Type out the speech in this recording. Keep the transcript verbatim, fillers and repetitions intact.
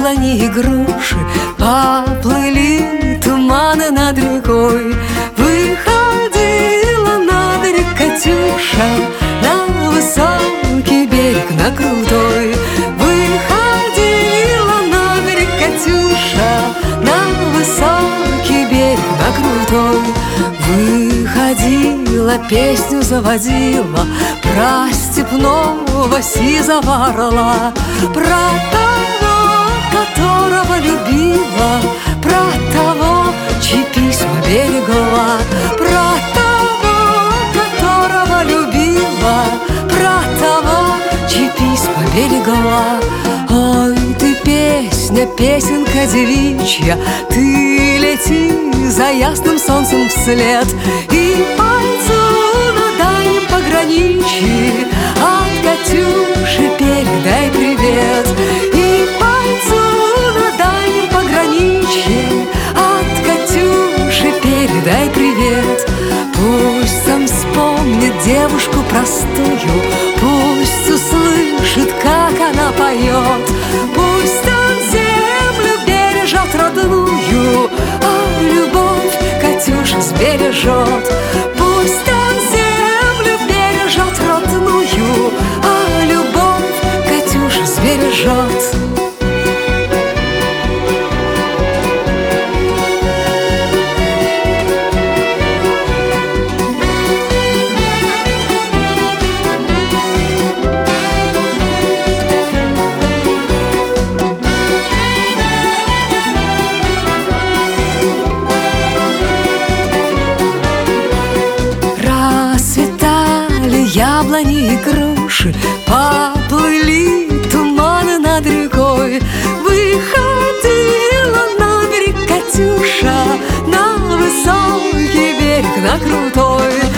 яблони и груши, поплыли туманы над рекой. Выходила на берег Катюша, на высокий берег, на крутой. Выходила на берег Катюша, на высокий берег, на крутой. Выходила, песню заводила про степного сизого орла, про того, которого любила, про того, чьи письма берегла, про того, которого любила, про того, чьи письма берегла. Ой, ты песня, песенка девичья, ты лети за ясным солнцем вслед, и пойду на дальнем пограничье от Катюши передай привет. И пойду на дальнем пограничье от Катюши передай привет. Пусть сам вспомнит девушку простую, пусть услышит, как она поет. Пусть он землю бережет родную, а любовь Катюша сбережет. Пусть он землю бережет родную, а любовь Катюша сбережет. Яблони и груши, поплыли туманы над рекой. Выходила на берег Катюша, на высокий берег, на крутой.